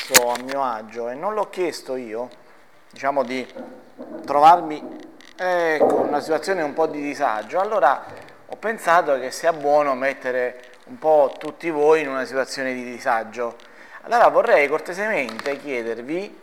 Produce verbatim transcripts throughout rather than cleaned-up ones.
molto a mio agio e non l'ho chiesto io, diciamo di trovarmi ecco, in una situazione un po' di disagio, allora ho pensato che sia buono mettere un po' tutti voi in una situazione di disagio. Allora vorrei cortesemente chiedervi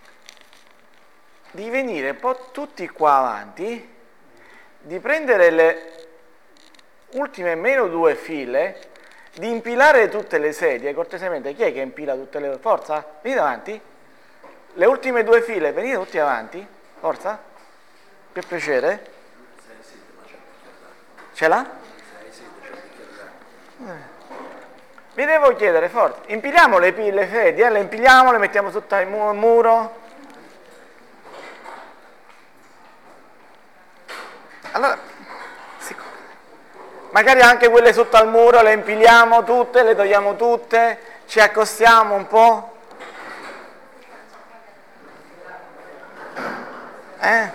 di venire un po' tutti qua avanti, di prendere le ultime meno due file, di impilare tutte le sedie, cortesemente. Chi è che impila tutte le... Forza, venite avanti. Le ultime due file, venite tutti avanti. Forza. Per piacere. Ce l'ha? Vi devo chiedere, forza. Impiliamo le, le sedie, le impiliamo, le mettiamo sotto il mu- muro. Allora, magari anche quelle sotto al muro le impiliamo tutte, le togliamo tutte, ci accostiamo un po'. Eh?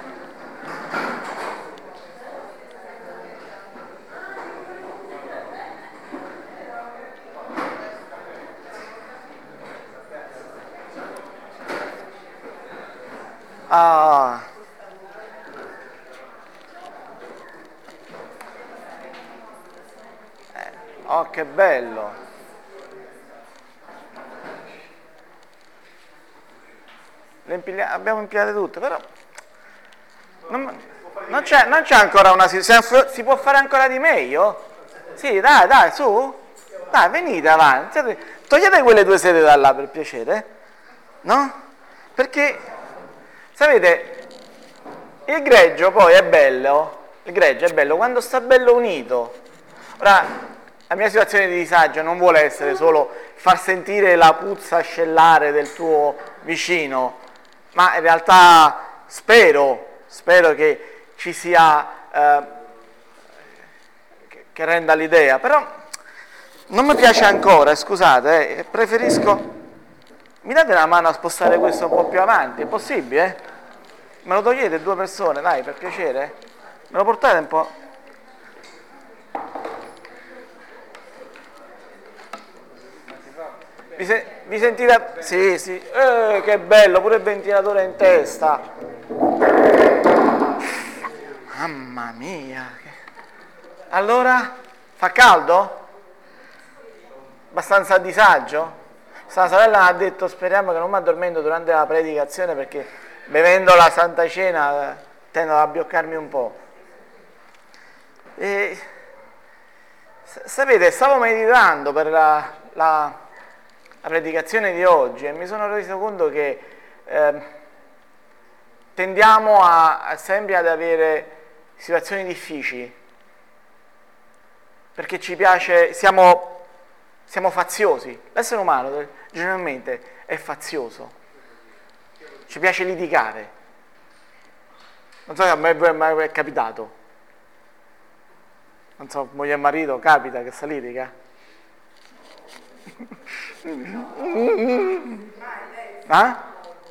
Ah. Oh, che bello! Le impiglia- abbiamo impigliate tutte, però non, non, c'è, non c'è ancora una situazione. Si può fare ancora di meglio? Sì, dai, dai, su. Dai, venite avanti. Togliete quelle due sedie da là, per piacere. No? Perché, sapete, il greggio poi è bello. Il greggio è bello quando sta bello unito. Ora, la mia situazione di disagio non vuole essere solo far sentire la puzza ascellare del tuo vicino, ma in realtà spero, spero che ci sia, eh, che, che renda l'idea, però non mi piace ancora, scusate, eh, preferisco... Mi date una mano a spostare questo un po' più avanti, è possibile? Me lo togliete due persone, dai, per piacere? Me lo portate un po'? Vi, se, vi sentite? Sì, sì. Eh, che bello, pure il ventilatore in testa. Mamma mia. Allora, fa caldo? Abbastanza a disagio? Sta sorella mi ha detto, speriamo che non mi addormento durante la predicazione perché bevendo la Santa Cena tendo ad abbioccarmi un po'. E, sapete, stavo meditando per la... la la predicazione di oggi e mi sono reso conto che eh, tendiamo a, a sempre ad avere situazioni difficili perché ci piace, siamo, siamo faziosi. L'essere umano generalmente è fazioso, ci piace litigare. Non so se a me è mai è capitato, non so, moglie e marito capita che si litiga? Ah?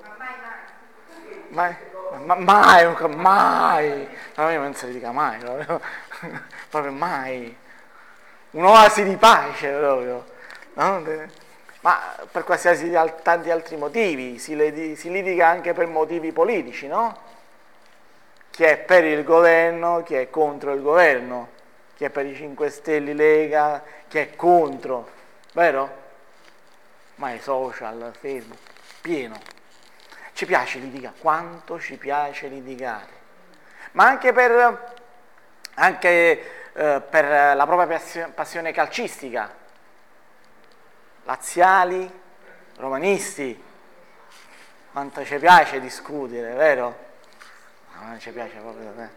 Mai, ma, mai, mai, ma io non si dica mai, proprio, proprio mai, un'oasi di pace proprio, no? Ma per qualsiasi tanti altri motivi, si, lidi, si litiga anche per motivi politici, no? Chi è per il governo, chi è contro il governo, chi è per i cinque Stelle Lega, chi è contro, vero? Ma i social, Facebook, pieno. Ci piace litigare, quanto ci piace litigare. Ma anche per, anche, eh, per la propria passione calcistica. Laziali, romanisti. Quanto ci piace discutere, vero? No, non ci piace proprio. Eh.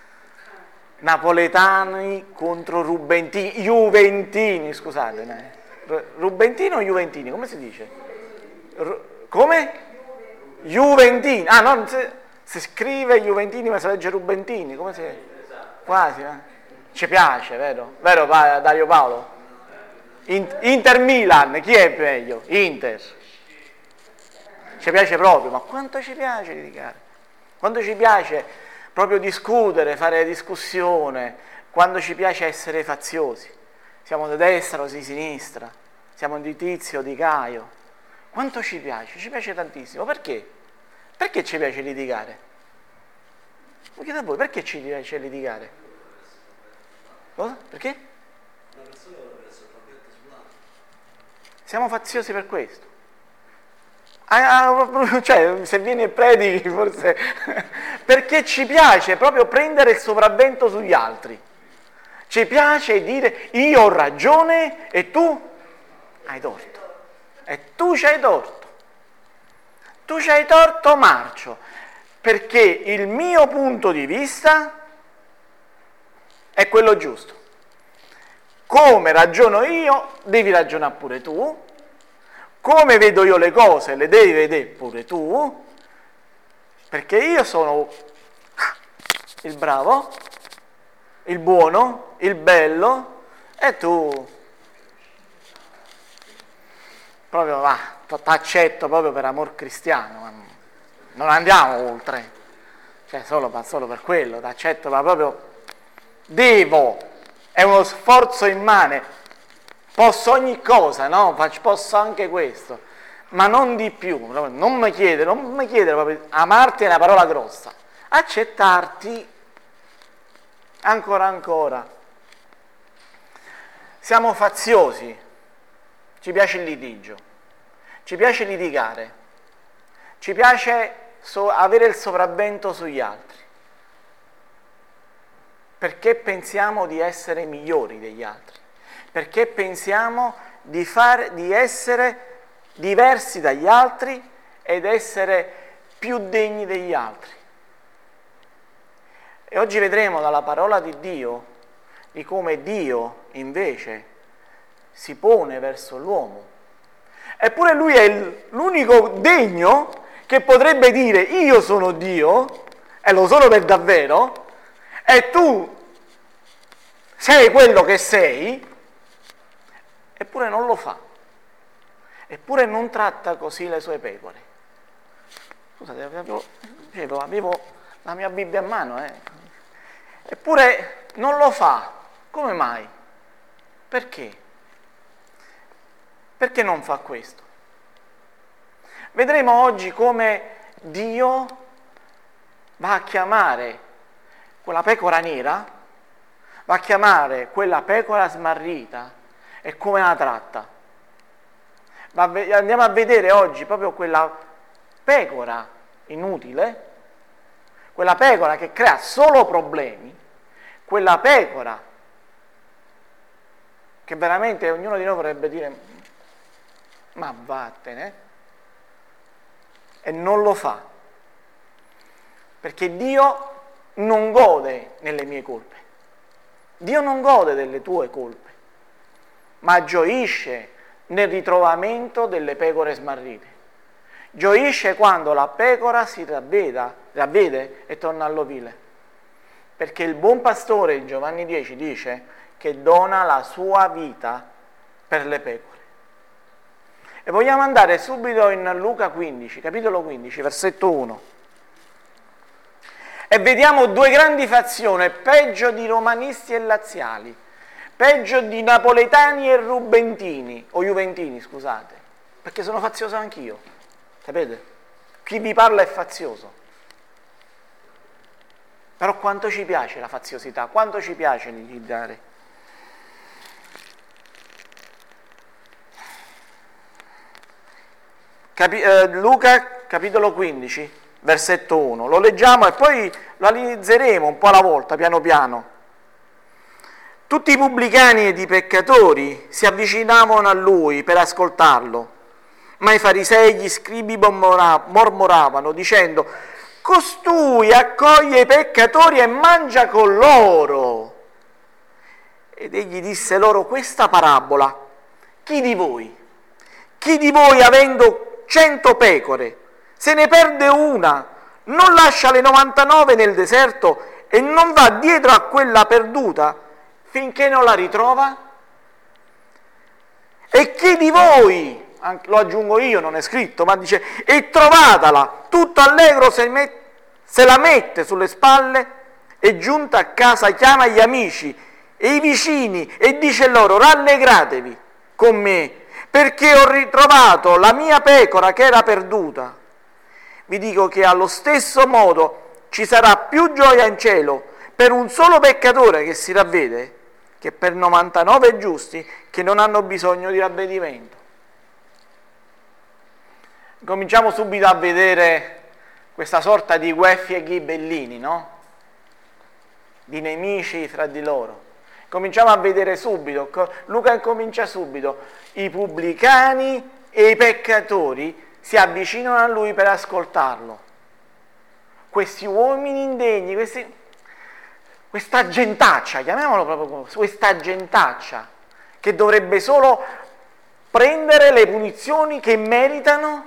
Napoletani contro Rubentini, Juventini, scusate. Rubentino o Juventini? Come si dice? Ru- come? Juventini. Ah, no, si, si scrive Juventini ma si legge Rubentini. Come si... Quasi, eh? Ci piace, vero? Vero Dario Paolo? Inter Milan, chi è meglio? Inter. Ci piace proprio, ma quanto ci piace litigare? Quanto ci piace proprio discutere, fare discussione, quando ci piace essere faziosi. Siamo di destra o di sinistra, siamo di Tizio o di Caio. Quanto ci piace? Ci piace tantissimo. Perché? Perché ci piace litigare? Mi chiedo a voi, perché ci piace litigare? Cosa? Perché? Siamo faziosi per questo. Ah, cioè, se vieni e predichi, forse... perché ci piace proprio prendere il sopravvento sugli altri. Ci piace dire io ho ragione e tu hai torto. E tu c'hai torto. Tu c'hai torto, Marcio, perché il mio punto di vista è quello giusto. Come ragiono io, devi ragionare pure tu. Come vedo io le cose, le devi vedere pure tu. Perché io sono il bravo, il buono, il bello, e tu proprio va, t'accetto proprio per amor cristiano. Non andiamo oltre. Cioè, solo, solo per quello, t'accetto, ma proprio devo. È uno sforzo immane, posso ogni cosa, no? Posso anche questo, ma non di più, non mi chiedere, non mi chiedere proprio, amarti è una parola grossa, accettarti ancora ancora. Siamo faziosi, ci piace il litigio, ci piace litigare, ci piace so- avere il sopravvento sugli altri. Perché pensiamo di essere migliori degli altri, perché pensiamo di, far, di essere diversi dagli altri ed essere più degni degli altri. E oggi vedremo dalla parola di Dio di come Dio invece si pone verso l'uomo. Eppure lui è l'unico degno che potrebbe dire io sono Dio, e lo sono per davvero, e tu sei quello che sei, eppure non lo fa, eppure non tratta così le sue pecore. Scusate, avevo, avevo la mia Bibbia a mano, eh. Eppure non lo fa. Come mai? Perché? Perché non fa questo? Vedremo oggi come Dio va a chiamare quella pecora nera, va a chiamare quella pecora smarrita e come la tratta. Va a, andiamo a vedere oggi proprio quella pecora inutile, quella pecora che crea solo problemi, quella pecora che veramente ognuno di noi vorrebbe dire ma vattene, e non lo fa, perché Dio non gode nelle mie colpe. Dio non gode delle tue colpe, ma gioisce nel ritrovamento delle pecore smarrite. Gioisce quando la pecora si ravveda, ravvede e torna all'ovile. Perché il buon pastore, in Giovanni dieci, dice che dona la sua vita per le pecore. E vogliamo andare subito in Luca quindici, capitolo quindici, versetto uno. E vediamo due grandi fazioni, peggio di romanisti e laziali, peggio di napoletani e rubentini, o juventini, scusate, perché sono fazioso anch'io, sapete? Chi vi parla è fazioso. Però quanto ci piace la faziosità, quanto ci piace litigare. Capi- eh, Luca, capitolo quindici. Versetto uno, lo leggiamo e poi lo analizzeremo un po' alla volta, piano piano. Tutti i pubblicani ed i peccatori si avvicinavano a lui per ascoltarlo, ma i farisei e gli scribi mormoravano dicendo: costui accoglie i peccatori e mangia con loro. Ed egli disse loro questa parabola: chi di voi, chi di voi avendo cento pecore, se ne perde una, non lascia le novantanove nel deserto e non va dietro a quella perduta finché non la ritrova? E chi di voi, lo aggiungo io, non è scritto, ma dice, e trovatala, tutto allegro se, met, se la mette sulle spalle e giunta a casa chiama gli amici e i vicini e dice loro: rallegratevi con me, perché ho ritrovato la mia pecora che era perduta. Vi dico che allo stesso modo ci sarà più gioia in cielo per un solo peccatore che si ravvede che per novantanove giusti che non hanno bisogno di ravvedimento. Cominciamo subito a vedere questa sorta di guelfi e ghibellini, no? Di nemici fra di loro. Cominciamo a vedere subito, Luca incomincia subito, i pubblicani e i peccatori si avvicinano a lui per ascoltarlo. Questi uomini indegni, questi, questa gentaccia, chiamiamolo proprio così, questa gentaccia che dovrebbe solo prendere le punizioni che meritano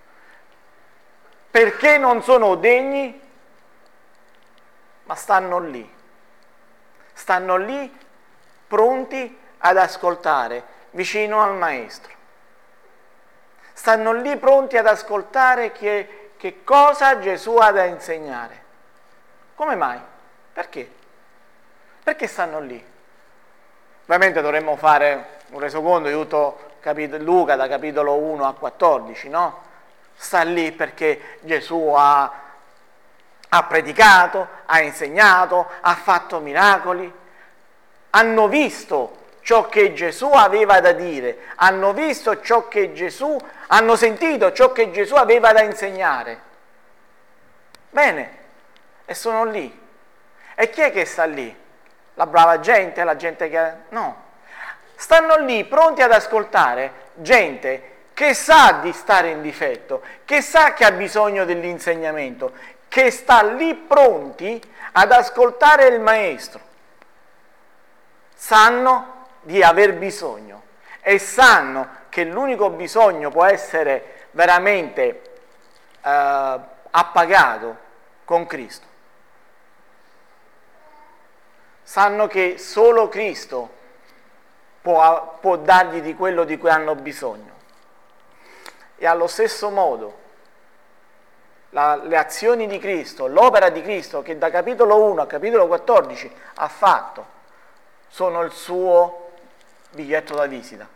perché non sono degni, ma stanno lì, stanno lì pronti ad ascoltare, vicino al Maestro. Stanno lì pronti ad ascoltare che, che cosa Gesù ha da insegnare. Come mai? Perché? Perché stanno lì? Ovviamente dovremmo fare un resoconto di tutto capitolo, Luca da capitolo uno a quattordici, no? Sta lì perché Gesù ha, ha predicato, ha insegnato, ha fatto miracoli, hanno visto ciò che Gesù aveva da dire, hanno visto ciò che Gesù, hanno sentito ciò che Gesù aveva da insegnare. Bene, e sono lì. E chi è che sta lì? La brava gente, la gente che... No, stanno lì pronti ad ascoltare gente che sa di stare in difetto, che sa che ha bisogno dell'insegnamento, che sta lì pronti ad ascoltare il Maestro. Sanno di aver bisogno e sanno che l'unico bisogno può essere veramente eh, appagato con Cristo. Sanno che solo Cristo può, può dargli di quello di cui hanno bisogno. E allo stesso modo la, le azioni di Cristo, l'opera di Cristo che da capitolo uno a capitolo quattordici ha fatto, sono il suo biglietto da visita.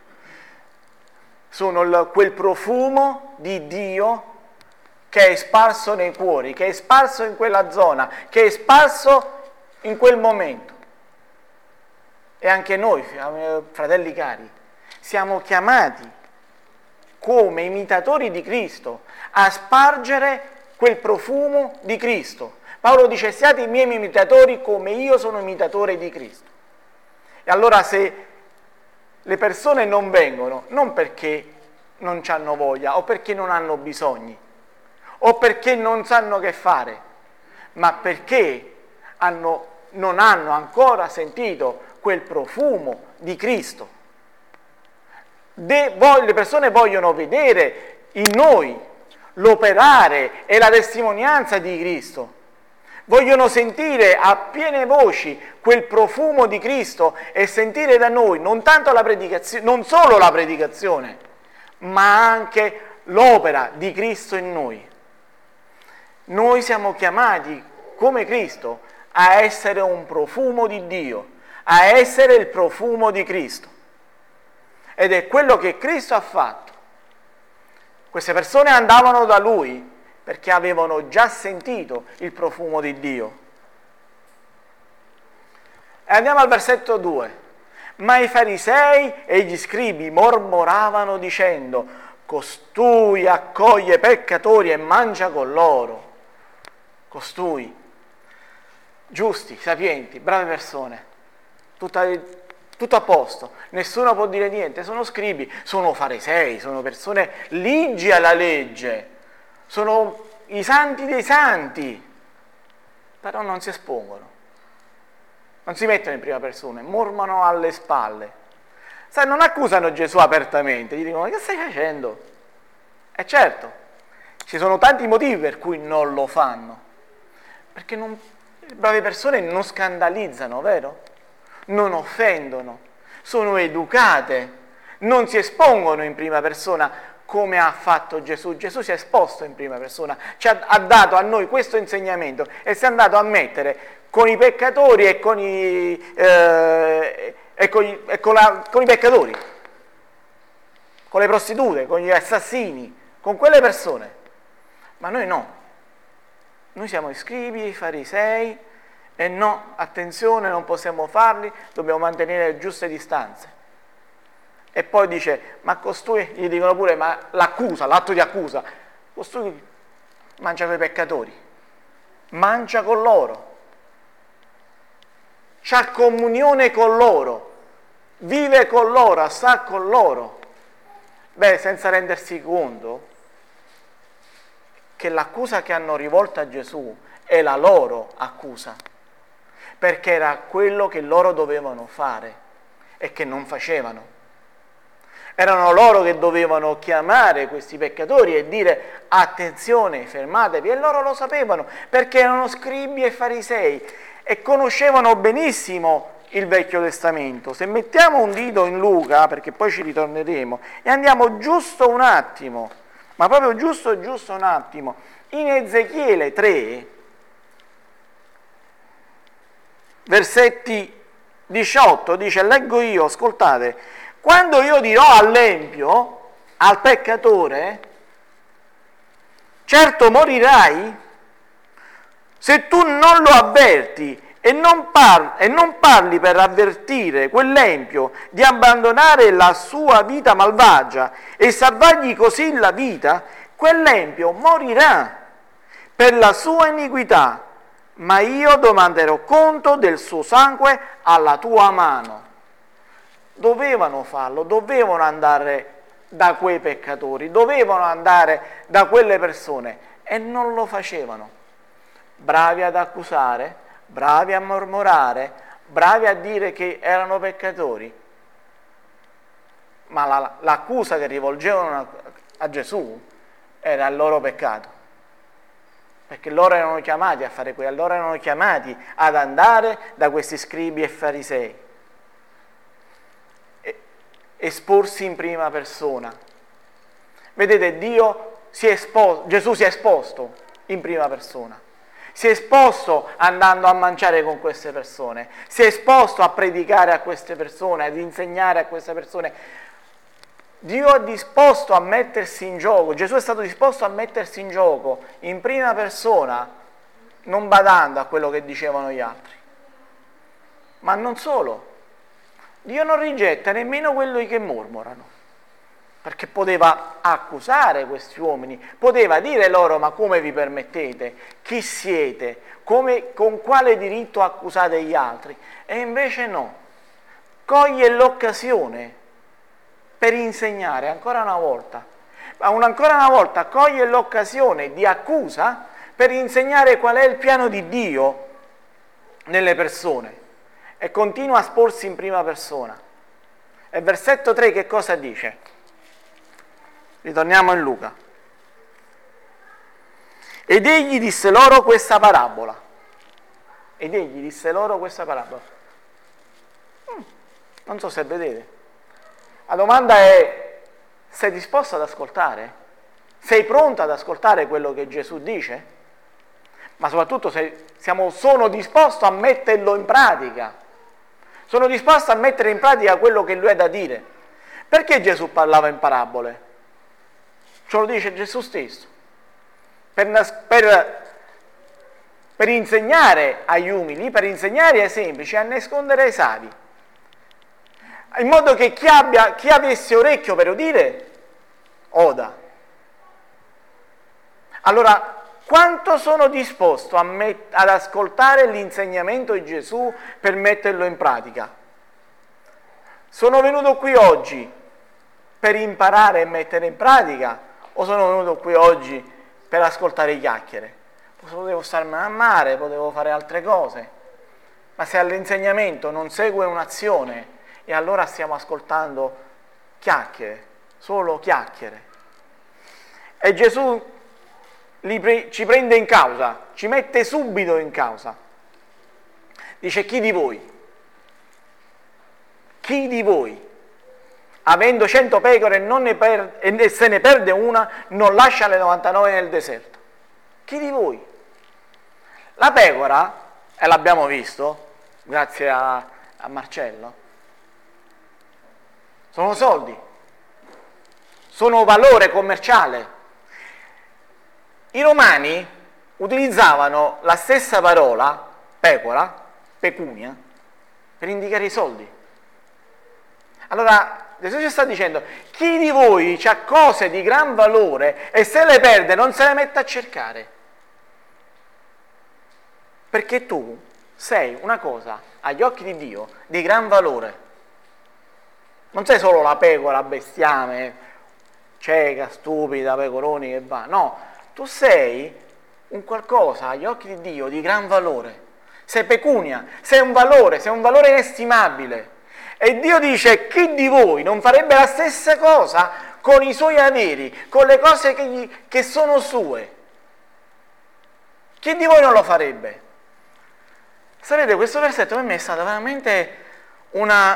Sono il, quel profumo di Dio che è sparso nei cuori, che è sparso in quella zona, che è sparso in quel momento. E anche noi, fratelli cari, siamo chiamati come imitatori di Cristo a spargere quel profumo di Cristo. Paolo dice: siate i miei imitatori come io sono imitatore di Cristo. E allora se le persone non vengono, non perché non hanno voglia o perché non hanno bisogni o perché non sanno che fare, ma perché hanno, non hanno ancora sentito quel profumo di Cristo. De, voi, le persone vogliono vedere in noi l'operare e la testimonianza di Cristo. Vogliono sentire a piene voci quel profumo di Cristo e sentire da noi non tanto la predicazione, non solo la predicazione, ma anche l'opera di Cristo in noi. Noi siamo chiamati, come Cristo, a essere un profumo di Dio, a essere il profumo di Cristo. Ed è quello che Cristo ha fatto. Queste persone andavano da Lui perché avevano già sentito il profumo di Dio. E andiamo al versetto due. Ma i farisei e gli scribi mormoravano dicendo: costui accoglie peccatori e mangia con loro. Costui, giusti, sapienti, brave persone, tutta, tutto a posto, nessuno può dire niente, sono scribi, sono farisei, sono persone ligi alla legge, sono i santi dei santi, però non si espongono, non si mettono in prima persona, mormano alle spalle. Sai, non accusano Gesù apertamente, gli dicono: ma che stai facendo? E certo, ci sono tanti motivi per cui non lo fanno, perché non, le brave persone non scandalizzano, vero? Non offendono, sono educate, non si espongono in prima persona come ha fatto Gesù. Gesù si è esposto in prima persona, ci ha, ha dato a noi questo insegnamento e si è andato a mettere con i peccatori e con i, eh, e con, i, e con, la, con i peccatori. con le prostitute, con gli assassini, con quelle persone. Ma noi no. Noi siamo i scribi, i farisei, e no, attenzione, non possiamo farli, dobbiamo mantenere le giuste distanze. E poi dice, ma costui, gli dicono pure, ma l'accusa, l'atto di accusa, costui mangia con i peccatori, mangia con loro, c'ha comunione con loro, vive con loro, sta con loro. Beh, senza rendersi conto che l'accusa che hanno rivolto a Gesù è la loro accusa, perché era quello che loro dovevano fare e che non facevano. Erano loro che dovevano chiamare questi peccatori e dire attenzione, fermatevi, e loro lo sapevano perché erano scribi e farisei e conoscevano benissimo il Vecchio Testamento. Se mettiamo un dito in Luca, perché poi ci ritorneremo, e andiamo giusto un attimo, ma proprio giusto giusto un attimo, in Ezechiele tre, versetti diciotto, dice, leggo io, ascoltate, quando io dirò all'empio, al peccatore, certo morirai, se tu non lo avverti e non, parli, e non parli per avvertire quell'empio di abbandonare la sua vita malvagia e salvargli così la vita, quell'empio morirà per la sua iniquità, ma io domanderò conto del suo sangue alla tua mano. Dovevano farlo, dovevano andare da quei peccatori, dovevano andare da quelle persone e non lo facevano. Bravi ad accusare, bravi a mormorare, bravi a dire che erano peccatori, ma la, l'accusa che rivolgevano a, a Gesù era il loro peccato, perché loro erano chiamati a fare quello, loro erano chiamati ad andare da questi scribi e farisei, esporsi in prima persona. Vedete, Dio si è esposto, Gesù si è esposto in prima persona, si è esposto andando a mangiare con queste persone, si è esposto a predicare a queste persone, ad insegnare a queste persone. Dio è disposto a mettersi in gioco, Gesù è stato disposto a mettersi in gioco in prima persona, non badando a quello che dicevano gli altri. Ma non solo, Dio non rigetta nemmeno quelli che mormorano, perché poteva accusare questi uomini, poteva dire loro, ma come vi permettete? Chi siete? Come, con quale diritto accusate gli altri? E invece no, coglie l'occasione per insegnare ancora una volta, ancora una volta coglie l'occasione di accusa per insegnare qual è il piano di Dio nelle persone. E continua a esporsi in prima persona. E versetto tre che cosa dice? Ritorniamo in Luca. Ed egli disse loro questa parabola. Ed egli disse loro questa parabola. Hmm, non so se vedete. La domanda è, sei disposto ad ascoltare? Sei pronto ad ascoltare quello che Gesù dice? Ma soprattutto se siamo, sono disposto a metterlo in pratica. Sono disposto a mettere in pratica quello che lui ha da dire. Perché Gesù parlava in parabole? Ce lo dice Gesù stesso. Per, per, per insegnare agli umili, per insegnare ai semplici, a nascondere ai savi. In modo che chi, abbia, chi avesse orecchio per udire, oda. Allora, quanto sono disposto a met- ad ascoltare l'insegnamento di Gesù per metterlo in pratica? Sono venuto qui oggi per imparare e mettere in pratica o sono venuto qui oggi per ascoltare chiacchiere? Potevo starmene a mare, potevo fare altre cose, ma se all'insegnamento non segue un'azione e allora stiamo ascoltando chiacchiere, solo chiacchiere. E Gesù Li, ci prende in causa, ci mette subito in causa. Dice, chi di voi? Chi di voi, avendo cento pecore e, non ne per, e se ne perde una, non lascia le novantanove nel deserto? Chi di voi? La pecora, e l'abbiamo visto, grazie a, a Marcello, sono soldi. sono valore commerciale. I romani utilizzavano la stessa parola, pecora, pecunia, per indicare i soldi. Allora Gesù ci sta dicendo: chi di voi ha cose di gran valore e se le perde non se le mette a cercare? Perché tu sei una cosa agli occhi di Dio di gran valore. Non sei solo la pecora bestiame, cieca, stupida, pecoroni che va. No, tu sei un qualcosa agli occhi di Dio di gran valore. Sei pecunia, sei un valore, sei un valore inestimabile. E Dio dice: chi di voi non farebbe la stessa cosa con i suoi averi, con le cose che, gli, che sono sue? Chi di voi non lo farebbe? Sapete, questo versetto per me è stata veramente una,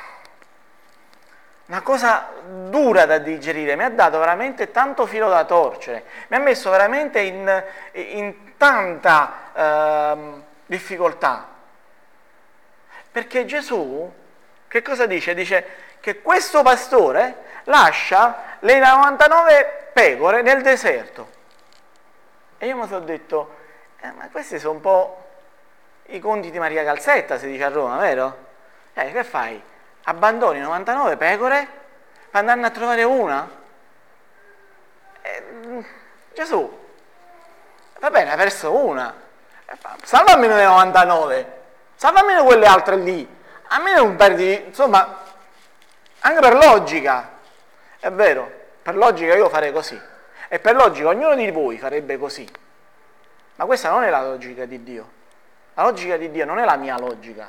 una cosa dura da digerire, mi ha dato veramente tanto filo da torcere, mi ha messo veramente in, in tanta eh, difficoltà. Perché Gesù, che cosa dice? Dice che questo pastore lascia le novantanove pecore nel deserto. E io mi sono detto, eh, ma questi sono un po' i conti di Maria Calzetta, si dice a Roma, vero? Eh, che fai? Abbandoni novantanove pecore per andarne a trovare una? Eh, Gesù, va bene, hai perso una, salva almeno le novantanove, salva almeno quelle altre lì, a me non perdi, insomma, anche per logica, è vero, per logica io farei così, e per logica ognuno di voi farebbe così, ma questa non è la logica di Dio. La logica di Dio non è la mia logica.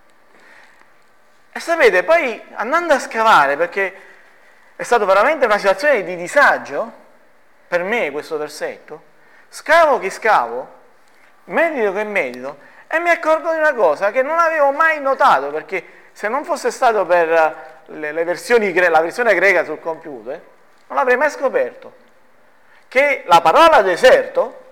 E sapete, poi andando a scavare, perché è stata veramente una situazione di disagio per me questo versetto, scavo che scavo, medito che medito, e mi accorgo di una cosa che non avevo mai notato, perché se non fosse stato per le, le versioni, la versione greca sul computer, non l'avrei mai scoperto, che la parola deserto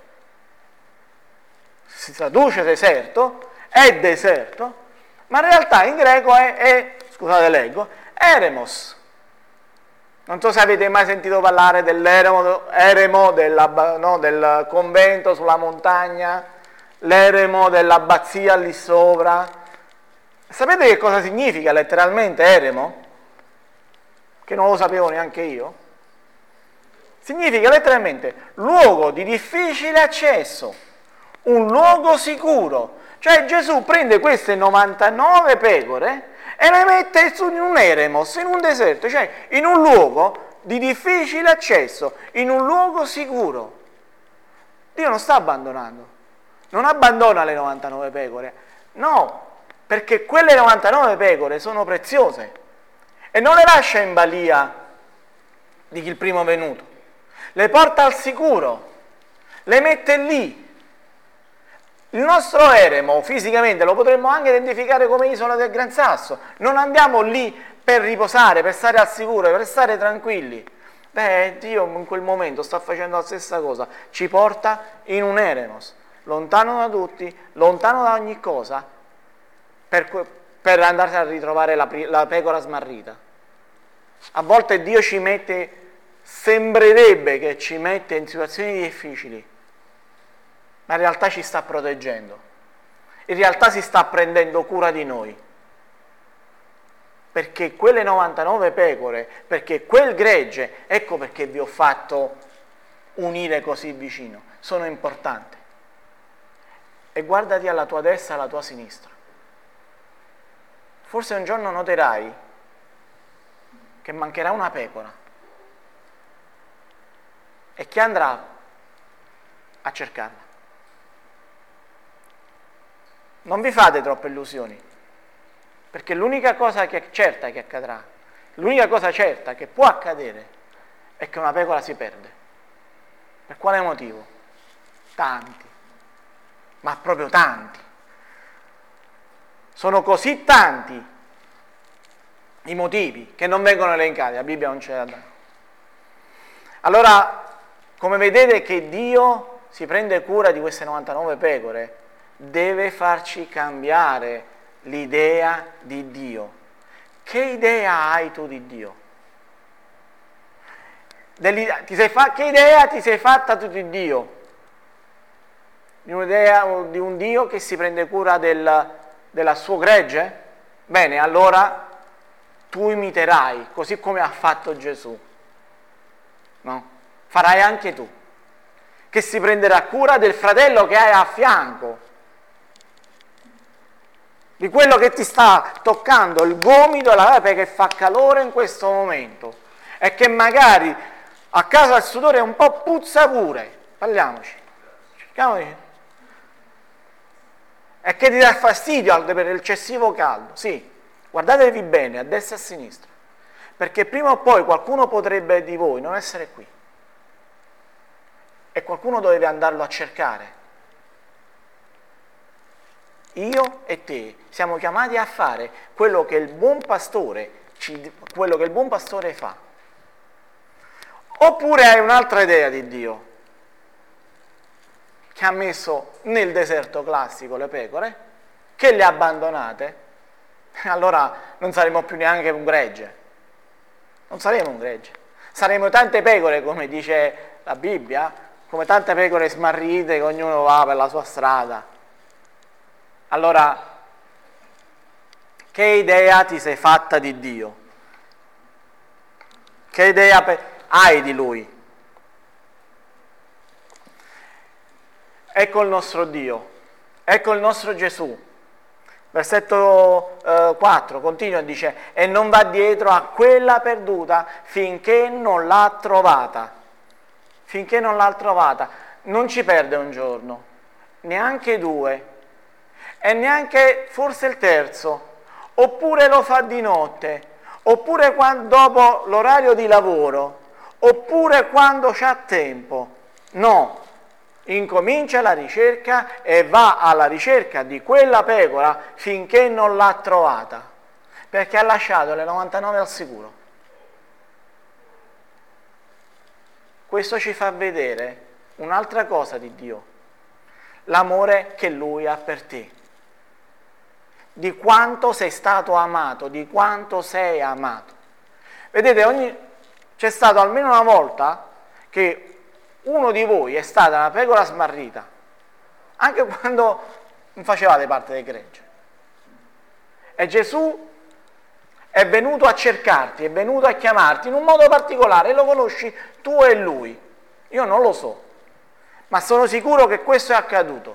si traduce deserto, è deserto, ma in realtà in greco è, è scusate leggo, eremos. Non so se avete mai sentito parlare dell'eremo, eremo della, no, del convento sulla montagna, l'eremo dell'abbazia lì sopra. Sapete che cosa significa letteralmente eremo? Che non lo sapevo neanche io. Significa letteralmente luogo di difficile accesso. Un luogo sicuro, cioè Gesù prende queste novantanove pecore e le mette su in un eremos, in un deserto, cioè in un luogo di difficile accesso, in un luogo sicuro. Dio non sta abbandonando, non abbandona le novantanove pecore, no, perché quelle novantanove pecore sono preziose e non le lascia in balia di chi il primo venuto, le porta al sicuro, le mette lì. Il nostro eremo fisicamente lo potremmo anche identificare come isola del Gran Sasso, non andiamo lì per riposare, per stare al sicuro, per stare tranquilli. Beh, Dio in quel momento sta facendo la stessa cosa, ci porta in un eremos, lontano da tutti, lontano da ogni cosa, per, per andare a ritrovare la, la pecora smarrita. A volte Dio ci mette, sembrerebbe che ci mette in situazioni difficili, ma in realtà ci sta proteggendo, in realtà si sta prendendo cura di noi, perché quelle novantanove pecore, perché quel gregge, ecco perché vi ho fatto unire così vicino, sono importanti. E guardati alla tua destra e alla tua sinistra. Forse un giorno noterai che mancherà una pecora e chi andrà a cercarla? Non vi fate troppe illusioni, perché l'unica cosa che è certa che accadrà, l'unica cosa certa che può accadere è che una pecora si perde. Per quale motivo? Tanti, ma proprio tanti. Sono così tanti i motivi che non vengono elencati, la Bibbia non ce la dà. Allora, come vedete che Dio si prende cura di queste novantanove pecore, deve farci cambiare l'idea di Dio. Che idea hai tu di Dio? Ti sei fa... Che idea ti sei fatta tu di Dio? Di un'idea di un Dio che si prende cura del, della sua gregge? Bene, allora tu imiterai, così come ha fatto Gesù. No? Farai anche tu, che si prenderà cura del fratello che hai a fianco, di quello che ti sta toccando il gomito, la perché fa calore in questo momento e che magari a casa il sudore un po' puzza pure, parliamoci, cerchiamo di... e che ti dà fastidio per l'eccessivo caldo, sì, guardatevi bene a destra e a sinistra, perché prima o poi qualcuno potrebbe di voi non essere qui e qualcuno dovrebbe andarlo a cercare. Io e te siamo chiamati a fare quello che il buon pastore, quello che il buon pastore fa. Oppure hai un'altra idea di Dio, che ha messo nel deserto classico le pecore, che le ha abbandonate, allora non saremo più neanche un gregge. Non saremo un gregge. Saremo tante pecore, come dice la Bibbia, come tante pecore smarrite che ognuno va per la sua strada. Allora, che idea ti sei fatta di Dio? Che idea hai di Lui? Ecco il nostro Dio, ecco il nostro Gesù. Versetto eh, quattro continua e dice: e non va dietro a quella perduta finché non l'ha trovata. Finché non l'ha trovata. Non ci perde un giorno, neanche due, e neanche forse il terzo, oppure lo fa di notte, oppure quando, dopo l'orario di lavoro, oppure quando c'ha tempo. No, incomincia la ricerca e va alla ricerca di quella pecora finché non l'ha trovata, perché ha lasciato le novantanove al sicuro. Questo ci fa vedere un'altra cosa di Dio, l'amore che Lui ha per te, di quanto sei stato amato, di quanto sei amato. Vedete, ogni... c'è stato almeno una volta che uno di voi è stata una pecora smarrita, anche quando non facevate parte del gregge. E Gesù è venuto a cercarti, è venuto a chiamarti in un modo particolare, e lo conosci tu e Lui. Io non lo so, ma sono sicuro che questo è accaduto.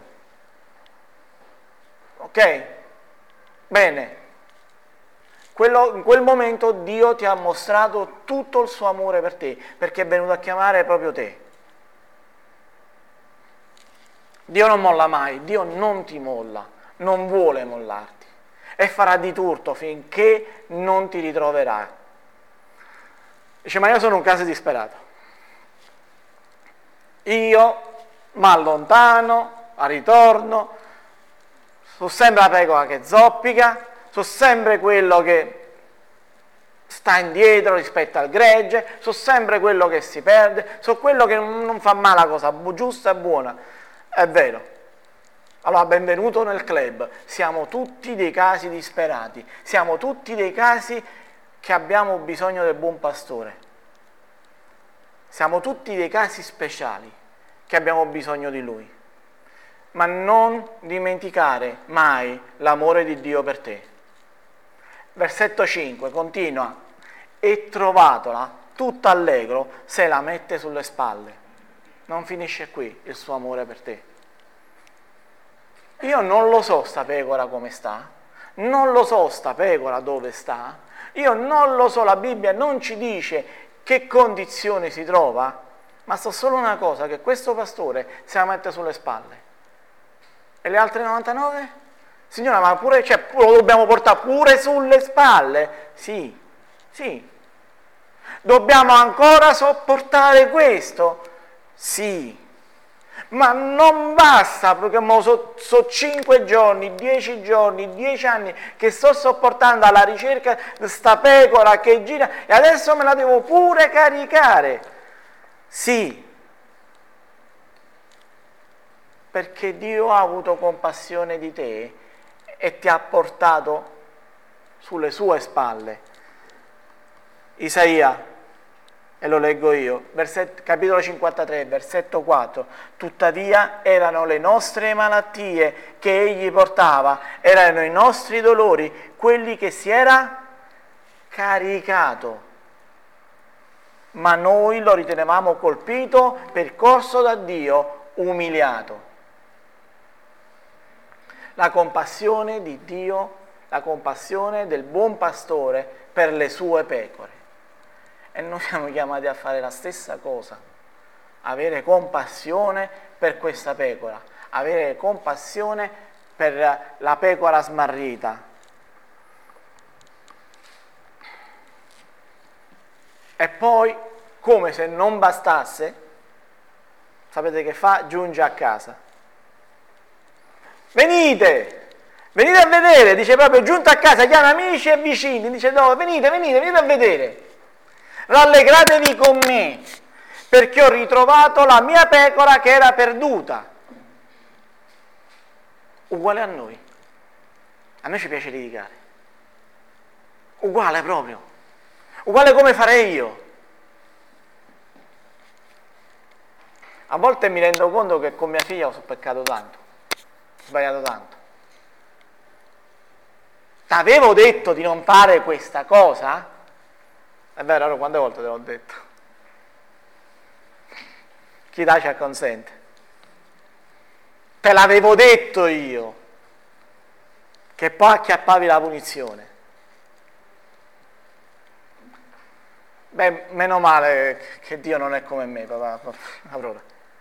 Ok? Bene. Quello, in quel momento Dio ti ha mostrato tutto il suo amore per te, perché è venuto a chiamare proprio te. Dio non molla mai, Dio non ti molla, non vuole mollarti e farà di tutto finché non ti ritroverà. Dice: ma io sono un caso disperato. Io mi allontano, a ritorno, sono sempre la pecora che zoppica, sono sempre quello che sta indietro rispetto al gregge, sono sempre quello che si perde, sono quello che non fa mai la cosa giusta e buona. È vero. Allora, benvenuto nel club. Siamo tutti dei casi disperati, siamo tutti dei casi che abbiamo bisogno del buon pastore. Siamo tutti dei casi speciali che abbiamo bisogno di Lui. Ma non dimenticare mai l'amore di Dio per te. Versetto cinque continua: e trovatola tutta allegro se la mette sulle spalle. Non finisce qui il suo amore per te. Io non lo so sta pecora come sta, non lo so sta pecora dove sta, io non lo so, la Bibbia non ci dice che condizione si trova, ma so solo una cosa, che questo pastore se la mette sulle spalle. E le altre novantanove? Signora, ma pure, cioè, lo dobbiamo portare pure sulle spalle? Sì, sì. Dobbiamo ancora sopportare questo? Sì. Ma non basta, perché sono so cinque giorni, dieci giorni, dieci anni che sto sopportando alla ricerca di sta pecora che gira e adesso me la devo pure caricare. Sì, perché Dio ha avuto compassione di te e ti ha portato sulle sue spalle. Isaia e lo leggo io, versetto, capitolo cinquantatré, versetto quattro, tuttavia erano le nostre malattie che egli portava, erano i nostri dolori, quelli che si era caricato, ma noi lo ritenevamo colpito, percorso da Dio, umiliato. La compassione di Dio, la compassione del buon pastore per le sue pecore. E noi siamo chiamati a fare la stessa cosa, avere compassione per questa pecora, avere compassione per la pecora smarrita. E poi, come se non bastasse, sapete che fa? Giunge a casa. Venite, venite a vedere, dice proprio, giunto a casa, chiama amici e vicini, dice no, venite, venite, venite a vedere. Rallegratevi con me, perché ho ritrovato la mia pecora che era perduta. Uguale a noi. A noi ci piace litigare. Uguale proprio. Uguale come farei io. A volte mi rendo conto che con mia figlia ho peccato tanto, ho sbagliato tanto. T'avevo detto di non fare questa cosa? È vero, allora quante volte te l'ho detto? Chi dà ci acconsente. Te l'avevo detto io, che poi acchiappavi la punizione. Beh, meno male che Dio non è come me, papà. Allora.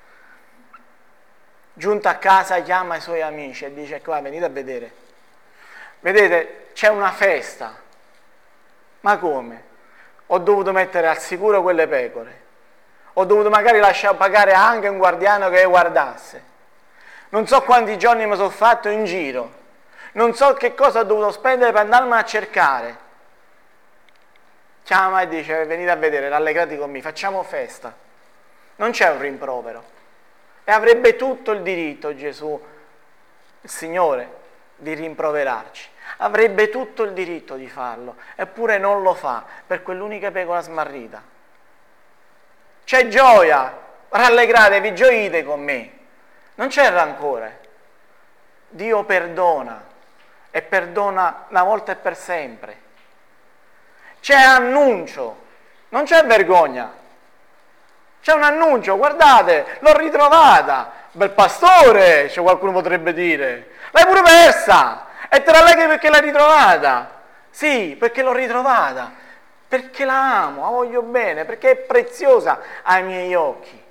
Giunto a casa chiama i suoi amici e dice, qua venite a vedere. Vedete, c'è una festa. Ma come? Ho dovuto mettere al sicuro quelle pecore, ho dovuto magari lasciare pagare anche un guardiano che le guardasse, non so quanti giorni mi sono fatto in giro, non so che cosa ho dovuto spendere per andarmi a cercare. Chiama e dice, venite a vedere, rallegrati con me, facciamo festa. Non c'è un rimprovero. E avrebbe tutto il diritto Gesù, il Signore, di rimproverarci. Avrebbe tutto il diritto di farlo, eppure non lo fa per quell'unica pecora smarrita. C'è gioia, rallegratevi, gioite con me. Non c'è rancore. Dio perdona e perdona una volta e per sempre. C'è annuncio, non c'è vergogna. C'è un annuncio, guardate, l'ho ritrovata. Bel pastore, cioè qualcuno potrebbe dire. L'hai pure persa. E te la leghi perché l'hai ritrovata? Sì, perché l'ho ritrovata, perché la amo, la voglio bene, perché è preziosa ai miei occhi.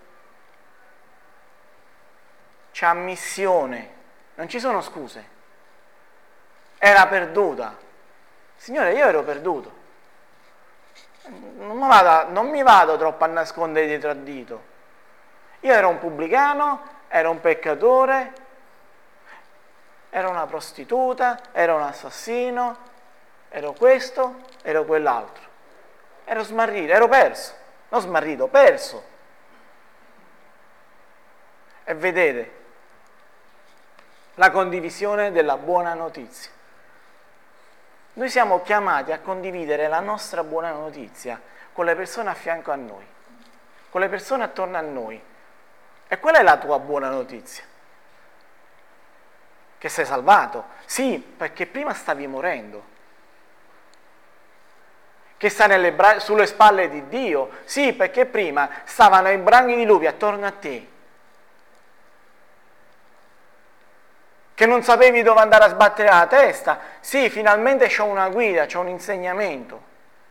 C'è ammissione, non ci sono scuse. Era perduta. Signore, io ero perduto. Non mi vado, non mi vado troppo a nascondere dietro a dito. Io ero un pubblicano, ero un peccatore, ero una prostituta, ero un assassino, ero questo, ero quell'altro. Ero smarrito, ero perso, non smarrito, perso. E vedete, la condivisione della buona notizia. Noi siamo chiamati a condividere la nostra buona notizia con le persone a fianco a noi, con le persone attorno a noi. E qual è la tua buona notizia? Che sei salvato? Sì, perché prima stavi morendo. Che stai nelle bra- sulle spalle di Dio? Sì, perché prima stavano i branghi di lupi attorno a te. Che non sapevi dove andare a sbattere la testa? Sì, finalmente c'ho una guida, c'ho un insegnamento.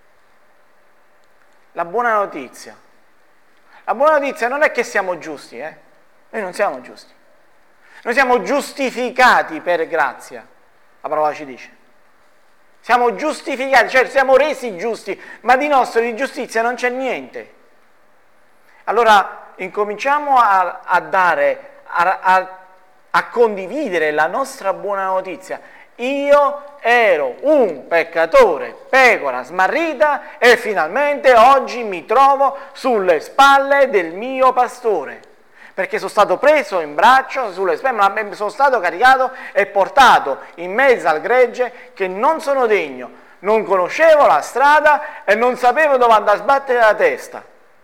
La buona notizia. La buona notizia non è che siamo giusti, eh? Noi non siamo giusti. Noi siamo giustificati per grazia, la parola ci dice. Siamo giustificati, cioè siamo resi giusti, ma di nostro di giustizia non c'è niente. Allora incominciamo a, a dare, a, a, a condividere la nostra buona notizia. Io ero un peccatore, pecora smarrita, e finalmente oggi mi trovo sulle spalle del mio pastore. Perché sono stato preso in braccio, sulle spalle, sono stato caricato e portato in mezzo al gregge che non sono degno. Non conoscevo la strada e non sapevo dove andare a sbattere la testa.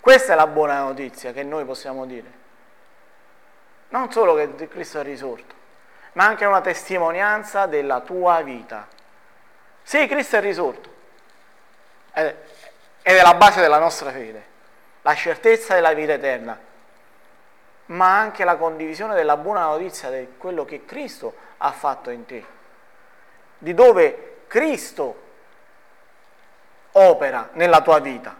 Questa è la buona notizia che noi possiamo dire. Non solo che Cristo è risorto, ma anche una testimonianza della tua vita. Sì, Cristo è risorto, ed è la base della nostra fede, la certezza della vita eterna, ma anche la condivisione della buona notizia di quello che Cristo ha fatto in te, di dove Cristo opera nella tua vita.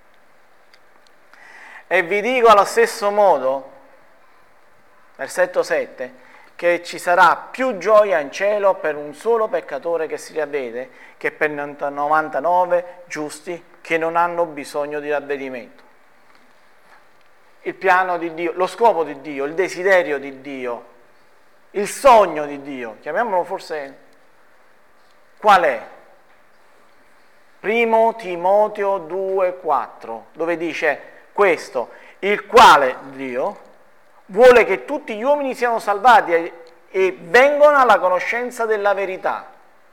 E vi dico allo stesso modo, versetto sette, che ci sarà più gioia in cielo per un solo peccatore che si ravvede che per novantanove giusti che non hanno bisogno di ravvedimento. Il piano di Dio, lo scopo di Dio, il desiderio di Dio, il sogno di Dio, chiamiamolo forse, qual è? Primo Timoteo due quattro, dove dice questo, il quale Dio vuole che tutti gli uomini siano salvati e, e vengano alla conoscenza della verità.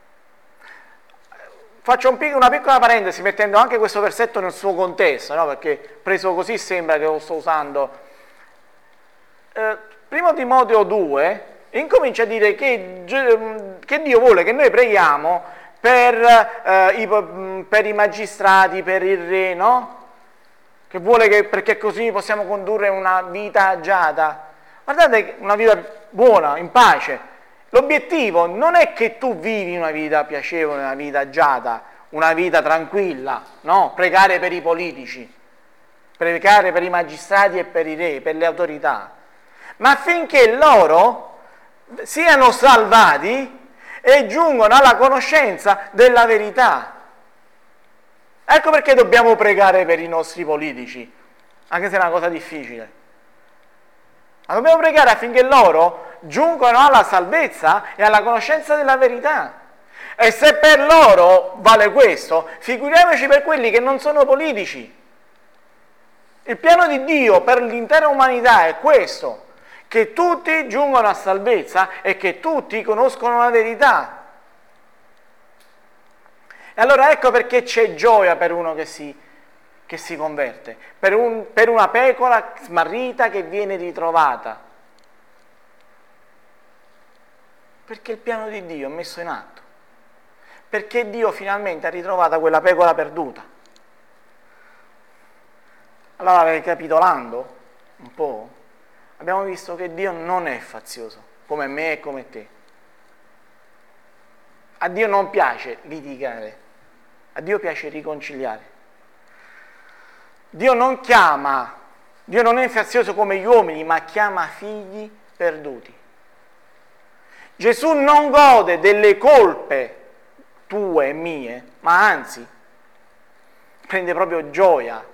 Faccio un, una piccola parentesi mettendo anche questo versetto nel suo contesto, no? Perché preso così sembra che lo sto usando. Eh, Primo Timoteo due incomincia a dire che, che Dio vuole che noi preghiamo per, eh, i, per i magistrati, per il re, no? Che vuole che, perché così possiamo condurre una vita agiata. Guardate, una vita buona, in pace. L'obiettivo non è che tu vivi una vita piacevole, una vita agiata, una vita tranquilla, no? Pregare per i politici, pregare per i magistrati e per i re, per le autorità, ma affinché loro siano salvati e giungano alla conoscenza della verità. Ecco perché dobbiamo pregare per i nostri politici, anche se è una cosa difficile. Ma dobbiamo pregare affinché loro giungano alla salvezza e alla conoscenza della verità. E se per loro vale questo, figuriamoci per quelli che non sono politici. Il piano di Dio per l'intera umanità è questo, che tutti giungano a salvezza e che tutti conoscono la verità. E allora ecco perché c'è gioia per uno che si, che si converte, per, un, per una pecora smarrita che viene ritrovata. Perché il piano di Dio è messo in atto, perché Dio finalmente ha ritrovato quella pecora perduta. Allora, ricapitolando un po', abbiamo visto che Dio non è fazioso, come me e come te. A Dio non piace litigare, a Dio piace riconciliare. Dio non chiama, Dio non è fazioso come gli uomini, ma chiama figli perduti. Gesù non gode delle colpe tue e mie, ma anzi prende proprio gioia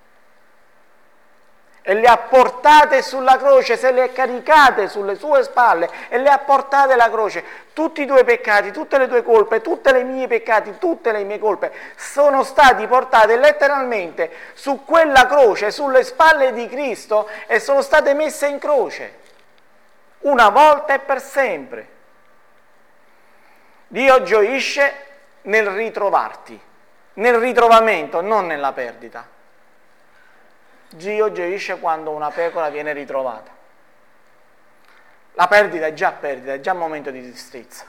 e le ha portate sulla croce, se le ha caricate sulle sue spalle e le ha portate alla croce. Tutti i tuoi peccati, tutte le tue colpe, tutte le mie peccati, tutte le mie colpe sono stati portate letteralmente su quella croce, sulle spalle di Cristo, e sono state messe in croce, una volta e per sempre. Dio gioisce nel ritrovarti, nel ritrovamento, non nella perdita. Dio gioisce quando una pecora viene ritrovata. La perdita è già perdita, è già un momento di tristezza.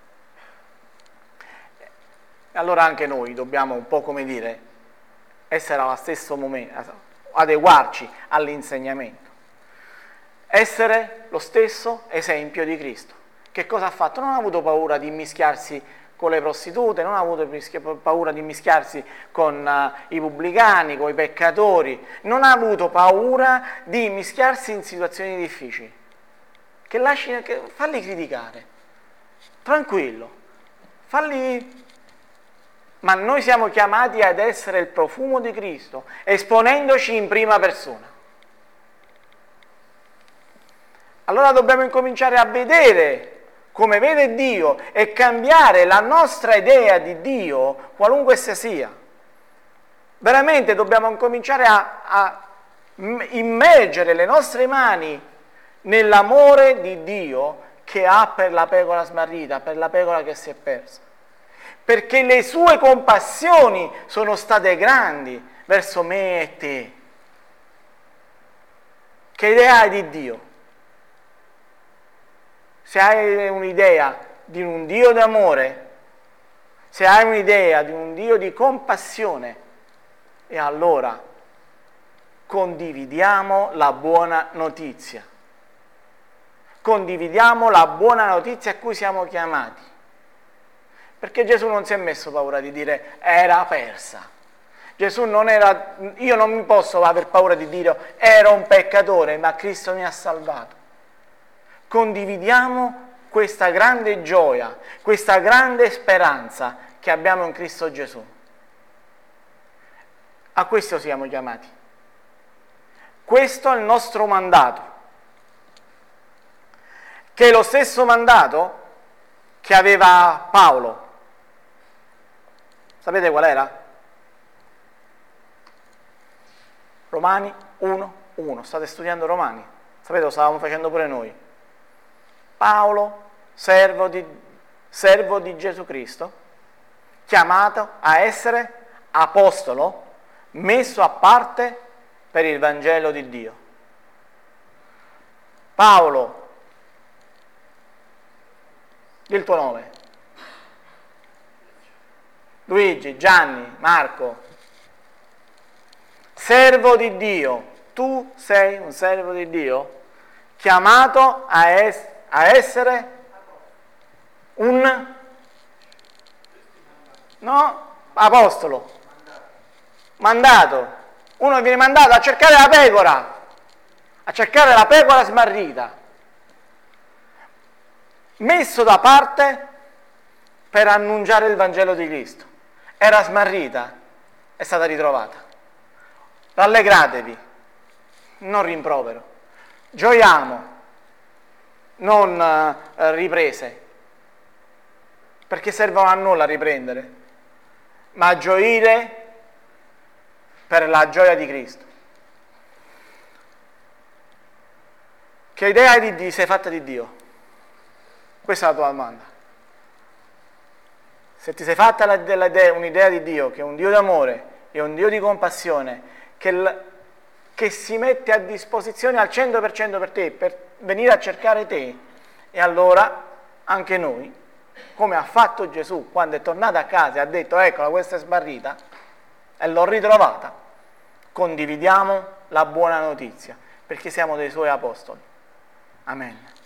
E allora anche noi dobbiamo un po', come dire, essere allo stesso momento, adeguarci all'insegnamento. Essere lo stesso esempio di Cristo. Che cosa ha fatto? Non ha avuto paura di mischiarsi con le prostitute, non ha avuto paura di mischiarsi con uh, i pubblicani, con i peccatori, non ha avuto paura di mischiarsi in situazioni difficili. Che lasci, che, falli criticare, tranquillo, falli... Ma noi siamo chiamati ad essere il profumo di Cristo, esponendoci in prima persona. Allora dobbiamo incominciare a vedere come vede Dio e cambiare la nostra idea di Dio, qualunque essa sia. Veramente dobbiamo incominciare a, a immergere le nostre mani nell'amore di Dio che ha per la pecora smarrita, per la pecora che si è persa. Perché le sue compassioni sono state grandi verso me e te. Che idea hai di Dio? Se hai un'idea di un Dio d'amore, se hai un'idea di un Dio di compassione, e allora condividiamo la buona notizia. Condividiamo la buona notizia a cui siamo chiamati. Perché Gesù non si è messo paura di dire era persa. Gesù non era, io non mi posso aver paura di dire ero un peccatore, ma Cristo mi ha salvato. Condividiamo questa grande gioia, questa grande speranza che abbiamo in Cristo Gesù. A questo siamo chiamati. Questo è il nostro mandato, che è lo stesso mandato che aveva Paolo. Sapete qual era? Romani uno uno. State studiando Romani? Sapete, lo stavamo facendo pure noi. Paolo, servo di, servo di Gesù Cristo, chiamato a essere apostolo, messo a parte per il Vangelo di Dio. Paolo, il tuo nome. Luigi, Gianni, Marco, servo di Dio. Tu sei un servo di Dio, chiamato a, es- a essere un no, apostolo, mandato. Uno viene mandato a cercare la pecora, a cercare la pecora smarrita, messo da parte per annunciare il Vangelo di Cristo. Era smarrita, è stata ritrovata. Rallegratevi, non rimprovero. Gioiamo, non eh, riprese, perché servono a nulla riprendere, ma gioire per la gioia di Cristo. Che idea hai di Dio? Sei fatta di Dio? Questa è la tua domanda. Se ti sei fatta la, la, un'idea di Dio, che è un Dio d'amore, è un Dio di compassione, che, l, che si mette a disposizione al cento per cento per te, per venire a cercare te, e allora anche noi, come ha fatto Gesù quando è tornato a casa e ha detto eccola, questa è smarrita, e l'ho ritrovata, condividiamo la buona notizia, perché siamo dei suoi apostoli. Amen.